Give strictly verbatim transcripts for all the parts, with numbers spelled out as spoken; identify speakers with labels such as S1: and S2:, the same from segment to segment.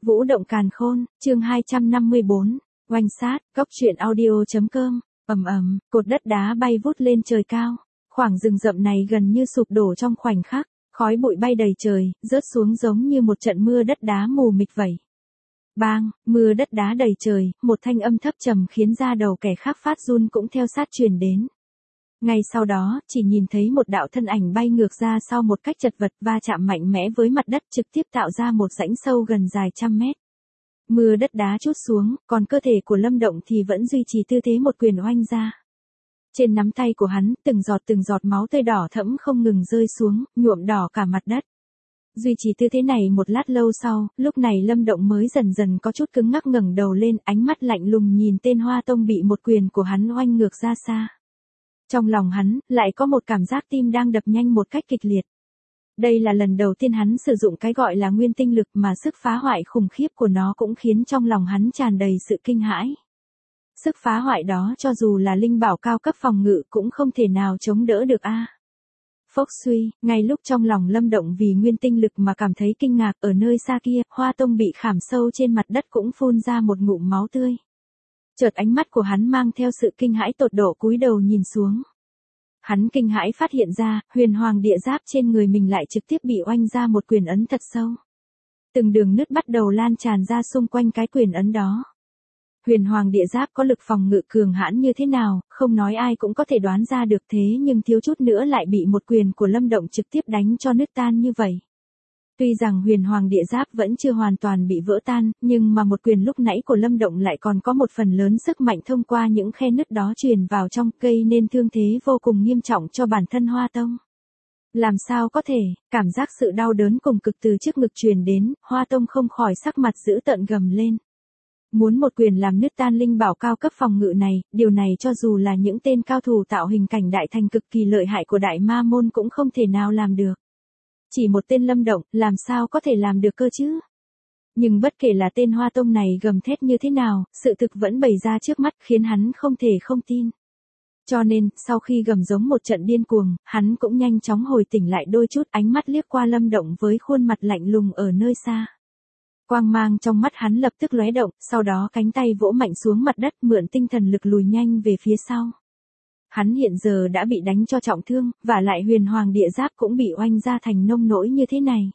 S1: Vũ động càn khôn, chương hai trăm năm mươi bốn, oanh sát, góc truyện audio.com, ầm ầm, cột đất đá bay vút lên trời cao. Khoảng rừng rậm này gần như sụp đổ trong khoảnh khắc, khói bụi bay đầy trời, rớt xuống giống như một trận mưa đất đá mù mịt vậy. Bang, mưa đất đá đầy trời, một thanh âm thấp trầm khiến da đầu kẻ khác phát run cũng theo sát truyền đến. Ngay sau đó, chỉ nhìn thấy một đạo thân ảnh bay ngược ra sau một cách chật vật va chạm mạnh mẽ với mặt đất trực tiếp tạo ra một rãnh sâu gần dài trăm mét. Mưa đất đá trút xuống, còn cơ thể của Lâm Động thì vẫn duy trì tư thế một quyền oanh ra. Trên nắm tay của hắn, từng giọt từng giọt máu tươi đỏ thẫm không ngừng rơi xuống, nhuộm đỏ cả mặt đất. Duy trì tư thế này một lát lâu sau, lúc này Lâm Động mới dần dần có chút cứng ngắc ngẩng đầu lên, ánh mắt lạnh lùng nhìn tên Hoa Tông bị một quyền của hắn oanh ngược ra xa. Trong lòng hắn, lại có một cảm giác tim đang đập nhanh một cách kịch liệt. Đây là lần đầu tiên hắn sử dụng cái gọi là nguyên tinh lực mà sức phá hoại khủng khiếp của nó cũng khiến trong lòng hắn tràn đầy sự kinh hãi. Sức phá hoại đó cho dù là linh bảo cao cấp phòng ngự cũng không thể nào chống đỡ được a. À. Phốc suy, ngay lúc trong lòng Lâm Động vì nguyên tinh lực mà cảm thấy kinh ngạc, ở nơi xa kia, Hoa Tông bị khảm sâu trên mặt đất cũng phun ra một ngụm máu tươi. Chợt ánh mắt của hắn mang theo sự kinh hãi tột độ cúi đầu nhìn xuống. Hắn kinh hãi phát hiện ra, huyền hoàng địa giáp trên người mình lại trực tiếp bị oanh ra một quyền ấn thật sâu. Từng đường nứt bắt đầu lan tràn ra xung quanh cái quyền ấn đó. Huyền hoàng địa giáp có lực phòng ngự cường hãn như thế nào, không nói ai cũng có thể đoán ra được, thế nhưng thiếu chút nữa lại bị một quyền của Lâm Động trực tiếp đánh cho nứt tan như vậy. Tuy rằng huyền hoàng địa giáp vẫn chưa hoàn toàn bị vỡ tan, nhưng mà một quyền lúc nãy của Lâm Động lại còn có một phần lớn sức mạnh thông qua những khe nứt đó truyền vào trong, gây nên thương thế vô cùng nghiêm trọng cho bản thân Hoa Tông. Làm sao có thể, cảm giác sự đau đớn cùng cực từ trước ngực truyền đến, Hoa Tông không khỏi sắc mặt dữ tợn gầm lên. Muốn một quyền làm nứt tan linh bảo cao cấp phòng ngự này, điều này cho dù là những tên cao thủ tạo hình cảnh đại thành cực kỳ lợi hại của đại ma môn cũng không thể nào làm được. Chỉ một tên Lâm Động, làm sao có thể làm được cơ chứ? Nhưng bất kể là tên Hoa Tông này gầm thét như thế nào, sự thực vẫn bày ra trước mắt khiến hắn không thể không tin. Cho nên, sau khi gầm giống một trận điên cuồng, hắn cũng nhanh chóng hồi tỉnh lại đôi chút, ánh mắt liếc qua Lâm Động với khuôn mặt lạnh lùng ở nơi xa. Quang mang trong mắt hắn lập tức lóe động, sau đó cánh tay vỗ mạnh xuống mặt đất mượn tinh thần lực lùi nhanh về phía sau. Hắn hiện giờ đã bị đánh cho trọng thương, và lại huyền hoàng địa giáp cũng bị oanh ra thành nông nỗi như thế này.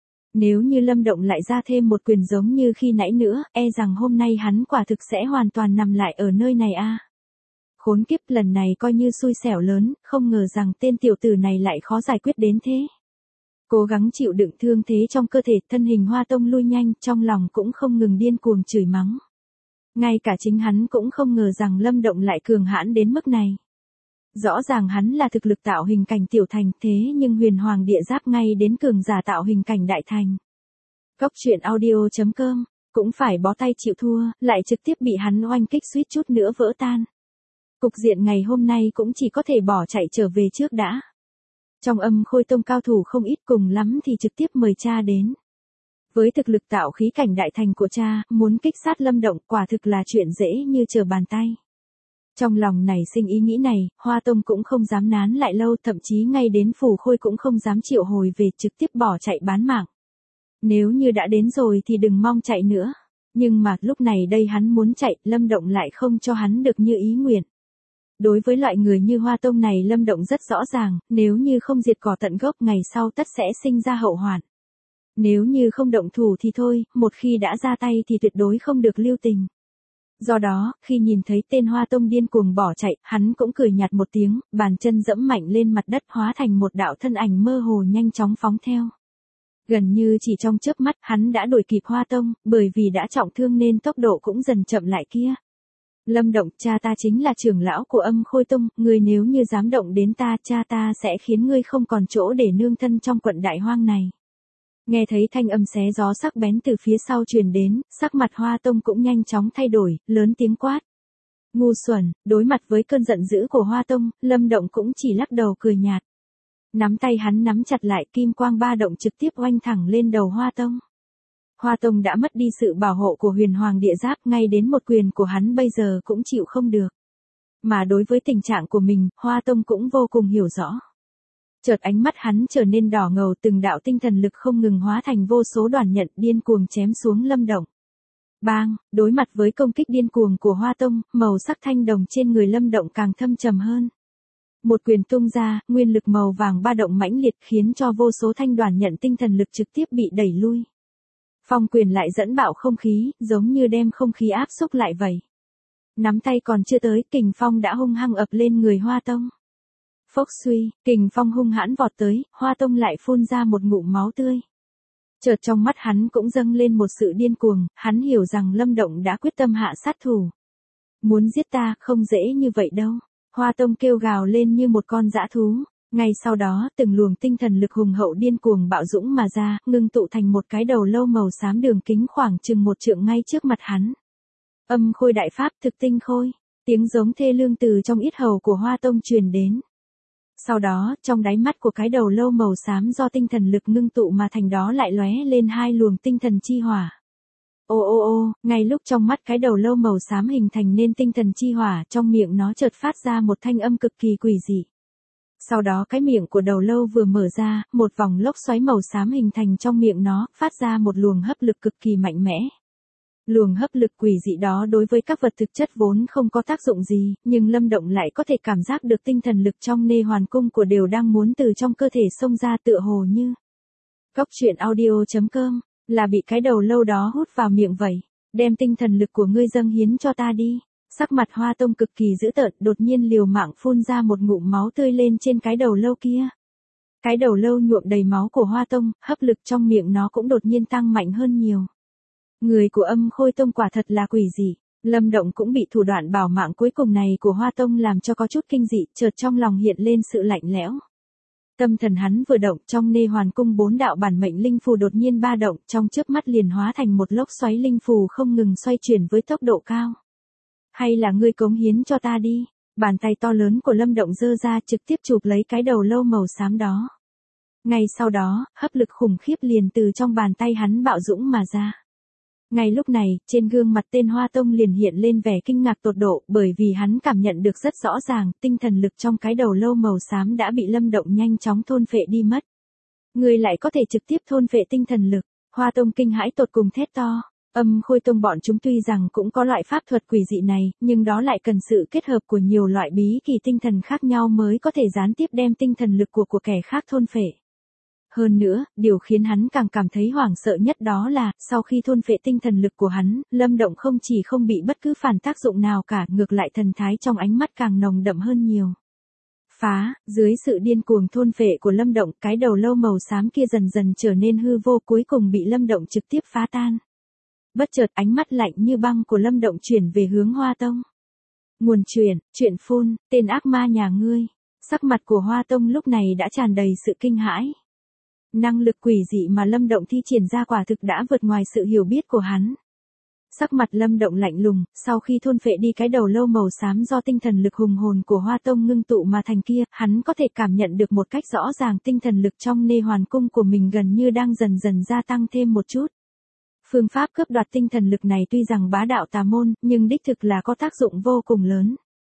S1: Nếu như Lâm Động lại ra thêm một quyền giống như khi nãy nữa, e rằng hôm nay hắn quả thực sẽ hoàn toàn nằm lại ở nơi này a. À. Khốn kiếp, lần này coi như xui xẻo lớn, không ngờ rằng tên tiểu tử này lại khó giải quyết đến thế. Cố gắng chịu đựng thương thế trong cơ thể, thân hình Hoa Tông lui nhanh, trong lòng cũng không ngừng điên cuồng chửi mắng. Ngay cả chính hắn cũng không ngờ rằng Lâm Động lại cường hãn đến mức này. Rõ ràng hắn là thực lực tạo hình cảnh tiểu thành, thế nhưng huyền hoàng địa giáp ngay đến cường giả tạo hình cảnh đại thành. Góc truyện audio.com, cũng phải bó tay chịu thua, lại trực tiếp bị hắn oanh kích suýt chút nữa vỡ tan. Cục diện ngày hôm nay cũng chỉ có thể bỏ chạy trở về trước đã. Trong Âm Khôi Tông cao thủ không ít, cùng lắm thì trực tiếp mời cha đến. Với thực lực tạo khí cảnh đại thành của cha, muốn kích sát Lâm Động quả thực là chuyện dễ như trở bàn tay. Trong lòng nảy sinh ý nghĩ này, Hoa Tông cũng không dám nán lại lâu, thậm chí ngay đến Phù Khôi cũng không dám triệu hồi về, trực tiếp bỏ chạy bán mạng. Nếu như đã đến rồi thì đừng mong chạy nữa. Nhưng mà lúc này đây hắn muốn chạy, Lâm Động lại không cho hắn được như ý nguyện. Đối với loại người như Hoa Tông này, Lâm Động rất rõ ràng, nếu như không diệt cỏ tận gốc ngày sau tất sẽ sinh ra hậu hoạn. Nếu như không động thủ thì thôi, một khi đã ra tay thì tuyệt đối không được lưu tình. Do đó, khi nhìn thấy tên Hoa Tông điên cuồng bỏ chạy, hắn cũng cười nhạt một tiếng, bàn chân dẫm mạnh lên mặt đất hóa thành một đạo thân ảnh mơ hồ nhanh chóng phóng theo. Gần như chỉ trong chớp mắt, hắn đã đuổi kịp Hoa Tông, bởi vì đã trọng thương nên tốc độ cũng dần chậm lại kia. Lâm Động, cha ta chính là trưởng lão của Âm Khôi Tông, ngươi nếu như dám động đến ta, cha ta sẽ khiến ngươi không còn chỗ để nương thân trong quận đại hoang này. Nghe thấy thanh âm xé gió sắc bén từ phía sau truyền đến, sắc mặt Hoa Tông cũng nhanh chóng thay đổi, lớn tiếng quát. Ngu xuẩn, đối mặt với cơn giận dữ của Hoa Tông, Lâm Động cũng chỉ lắc đầu cười nhạt. Nắm tay hắn nắm chặt lại, kim quang ba động trực tiếp oanh thẳng lên đầu Hoa Tông. Hoa Tông đã mất đi sự bảo hộ của huyền hoàng địa giáp, ngay đến một quyền của hắn bây giờ cũng chịu không được. Mà đối với tình trạng của mình, Hoa Tông cũng vô cùng hiểu rõ. Chợt ánh mắt hắn trở nên đỏ ngầu, từng đạo tinh thần lực không ngừng hóa thành vô số đoàn nhận điên cuồng chém xuống Lâm Động. Bang, đối mặt với công kích điên cuồng của Hoa Tông, màu sắc thanh đồng trên người Lâm Động càng thâm trầm hơn. Một quyền tung ra, nguyên lực màu vàng ba động mãnh liệt khiến cho vô số thanh đoàn nhận tinh thần lực trực tiếp bị đẩy lui. Phong quyền lại dẫn bạo không khí, giống như đem không khí áp xúc lại vậy. Nắm tay còn chưa tới, kình phong đã hung hăng ập lên người Hoa Tông. Phốc suy, kình phong hung hãn vọt tới, Hoa Tông lại phun ra một ngụm máu tươi. Chợt trong mắt hắn cũng dâng lên một sự điên cuồng, hắn hiểu rằng Lâm Động đã quyết tâm hạ sát thủ. Muốn giết ta không dễ như vậy đâu. Hoa Tông kêu gào lên như một con dã thú. Ngay sau đó, từng luồng tinh thần lực hùng hậu điên cuồng bạo dũng mà ra, ngưng tụ thành một cái đầu lâu màu xám đường kính khoảng chừng một trượng ngay trước mặt hắn. Âm khôi đại pháp thực tinh khôi, tiếng giống thê lương từ trong yết hầu của Hoa Tông truyền đến. Sau đó, trong đáy mắt của cái đầu lâu màu xám do tinh thần lực ngưng tụ mà thành đó lại lóe lên hai luồng tinh thần chi hỏa. Ô ô ô, ngay lúc trong mắt cái đầu lâu màu xám hình thành nên tinh thần chi hỏa, trong miệng nó chợt phát ra một thanh âm cực kỳ quỷ dị. Sau đó cái miệng của đầu lâu vừa mở ra, một vòng lốc xoáy màu xám hình thành trong miệng nó, phát ra một luồng hấp lực cực kỳ mạnh mẽ. Luồng hấp lực quỷ dị đó đối với các vật thực chất vốn không có tác dụng gì, nhưng Lâm Động lại có thể cảm giác được tinh thần lực trong nê hoàn cung của đều đang muốn từ trong cơ thể xông ra tựa hồ như. Cốc truyện audio chấm com, là bị cái đầu lâu đó hút vào miệng vậy. Đem tinh thần lực của ngươi dâng hiến cho ta đi. Sắc mặt Hoa Tông cực kỳ dữ tợn, đột nhiên liều mạng phun ra một ngụm máu tươi lên trên cái đầu lâu kia. Cái đầu lâu nhuộm đầy máu của Hoa Tông, hấp lực trong miệng nó cũng đột nhiên tăng mạnh hơn nhiều. Người của Âm Khôi Tông quả thật là quỷ dị. Lâm Động cũng bị thủ đoạn bảo mạng cuối cùng này của Hoa Tông làm cho có chút kinh dị, chợt trong lòng hiện lên sự lạnh lẽo. Tâm thần hắn vừa động, trong nê hoàn cung bốn đạo bản mệnh linh phù đột nhiên ba động, trong chớp mắt liền hóa thành một lốc xoáy linh phù không ngừng xoay chuyển với tốc độ cao. Hay là ngươi cống hiến cho ta đi. Bàn tay to lớn của Lâm Động giơ ra trực tiếp chụp lấy cái đầu lâu màu xám đó. Ngay sau đó, hấp lực khủng khiếp liền từ trong bàn tay hắn bạo dũng mà ra. Ngay lúc này, trên gương mặt tên Hoa Tông liền hiện lên vẻ kinh ngạc tột độ, bởi vì hắn cảm nhận được rất rõ ràng, tinh thần lực trong cái đầu lâu màu xám đã bị Lâm Động nhanh chóng thôn phệ đi mất. Ngươi lại có thể trực tiếp thôn phệ tinh thần lực. Hoa Tông kinh hãi tột cùng thét to. Âm Khôi Tông bọn chúng tuy rằng cũng có loại pháp thuật quỷ dị này, nhưng đó lại cần sự kết hợp của nhiều loại bí kỳ tinh thần khác nhau mới có thể gián tiếp đem tinh thần lực của của kẻ khác thôn phệ. Hơn nữa, điều khiến hắn càng cảm thấy hoảng sợ nhất đó là, sau khi thôn phệ tinh thần lực của hắn, Lâm Động không chỉ không bị bất cứ phản tác dụng nào cả, ngược lại thần thái trong ánh mắt càng nồng đậm hơn nhiều. Phá, dưới sự điên cuồng thôn phệ của Lâm Động, cái đầu lâu màu xám kia dần dần trở nên hư vô, cuối cùng bị Lâm Động trực tiếp phá tan. Bất chợt ánh mắt lạnh như băng của Lâm Động chuyển về hướng Hoa Tông. Nguồn truyền, chuyện phun, tên ác ma nhà ngươi. Sắc mặt của Hoa Tông lúc này đã tràn đầy sự kinh hãi. Năng lực quỷ dị mà Lâm Động thi triển ra quả thực đã vượt ngoài sự hiểu biết của hắn. Sắc mặt Lâm Động lạnh lùng, sau khi thôn phệ đi cái đầu lâu màu xám do tinh thần lực hùng hồn của Hoa Tông ngưng tụ mà thành kia, hắn có thể cảm nhận được một cách rõ ràng tinh thần lực trong nê hoàn cung của mình gần như đang dần dần gia tăng thêm một chút. Phương pháp cướp đoạt tinh thần lực này tuy rằng bá đạo tà môn, nhưng đích thực là có tác dụng vô cùng lớn.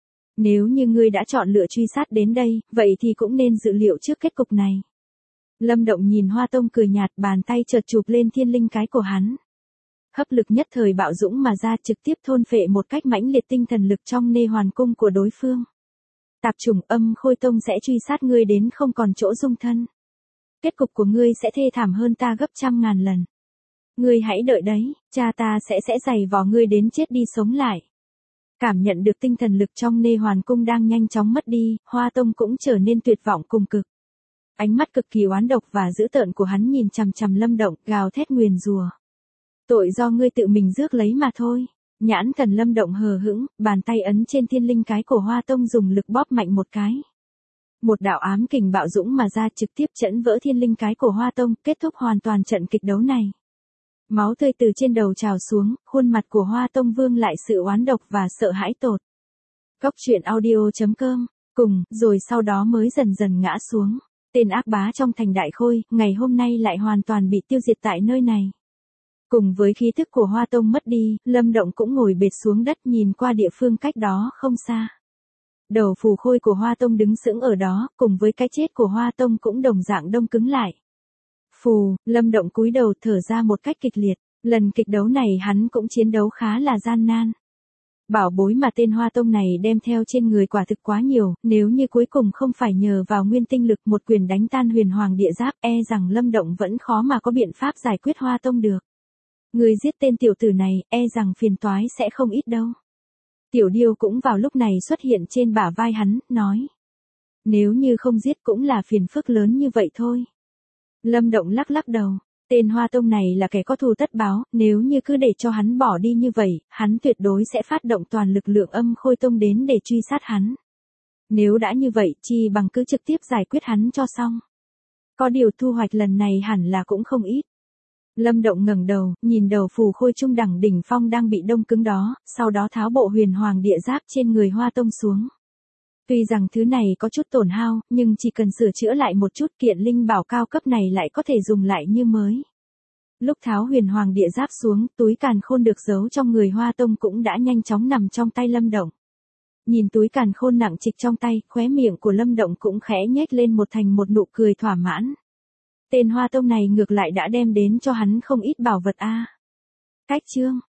S1: Nếu như ngươi đã chọn lựa truy sát đến đây, vậy thì cũng nên dự liệu trước kết cục này. Lâm Động nhìn Hoa Tông cười nhạt, bàn tay chợt chụp lên thiên linh cái của hắn. Hấp lực nhất thời bạo dũng mà ra, trực tiếp thôn phệ một cách mãnh liệt tinh thần lực trong nê hoàn cung của đối phương. Tạp chủng, Âm Khôi Tông sẽ truy sát ngươi đến không còn chỗ dung thân. Kết cục của ngươi sẽ thê thảm hơn ta gấp trăm ngàn lần. Ngươi hãy đợi đấy, cha ta sẽ sẽ giày vò ngươi đến chết đi sống lại. Cảm nhận được tinh thần lực trong nê hoàn cung đang nhanh chóng mất đi, Hoa Tông cũng trở nên tuyệt vọng cùng cực. Ánh mắt cực kỳ oán độc và dữ tợn của hắn nhìn chằm chằm Lâm Động, gào thét nguyền rủa. Tội do ngươi tự mình rước lấy mà thôi. Nhãn thần Lâm Động hờ hững, bàn tay ấn trên thiên linh cái của Hoa Tông dùng lực bóp mạnh một cái. Một đạo ám kình bạo dũng mà ra trực tiếp chấn vỡ thiên linh cái của Hoa Tông, kết thúc hoàn toàn trận kịch đấu này. Máu tươi từ trên đầu trào xuống, khuôn mặt của Hoa Tông vương lại sự oán độc và sợ hãi tột. Cốc truyện audio chấm com, cùng, rồi sau đó mới dần dần ngã xuống. Tên ác bá trong thành Đại Khôi, ngày hôm nay lại hoàn toàn bị tiêu diệt tại nơi này. Cùng với khí thức của Hoa Tông mất đi, Lâm Động cũng ngồi bệt xuống đất nhìn qua địa phương cách đó không xa. Đầu phù khôi của Hoa Tông đứng sững ở đó, cùng với cái chết của Hoa Tông cũng đồng dạng đông cứng lại. Phù, Lâm Động cúi đầu thở ra một cách kịch liệt, lần kịch đấu này hắn cũng chiến đấu khá là gian nan. Bảo bối mà tên Hoa Tông này đem theo trên người quả thực quá nhiều, nếu như cuối cùng không phải nhờ vào nguyên tinh lực một quyền đánh tan huyền hoàng địa giáp, e rằng Lâm Động vẫn khó mà có biện pháp giải quyết Hoa Tông được. Người giết tên tiểu tử này, e rằng phiền toái sẽ không ít đâu. Tiểu Điêu cũng vào lúc này xuất hiện trên bả vai hắn, nói. Nếu như không giết cũng là phiền phức lớn như vậy thôi. Lâm Động lắc lắc đầu. Tên Hoa Tông này là kẻ có thù tất báo, nếu như cứ để cho hắn bỏ đi như vậy, hắn tuyệt đối sẽ phát động toàn lực lượng Âm Khôi Tông đến để truy sát hắn. Nếu đã như vậy, chi bằng cứ trực tiếp giải quyết hắn cho xong. Có điều thu hoạch lần này hẳn là cũng không ít. Lâm Động ngẩng đầu, nhìn đầu phù khôi trung đẳng đỉnh phong đang bị đông cứng đó, sau đó tháo bộ huyền hoàng địa giáp trên người Hoa Tông xuống. Tuy rằng thứ này có chút tổn hao, nhưng chỉ cần sửa chữa lại một chút, kiện linh bảo cao cấp này lại có thể dùng lại như mới. Lúc tháo huyền hoàng địa giáp xuống, túi càn khôn được giấu trong người Hoa Tông cũng đã nhanh chóng nằm trong tay Lâm Động. Nhìn túi càn khôn nặng trịch trong tay, khóe miệng của Lâm Động cũng khẽ nhếch lên một thành một nụ cười thỏa mãn. Tên Hoa Tông này ngược lại đã đem đến cho hắn không ít bảo vật a. Cách chương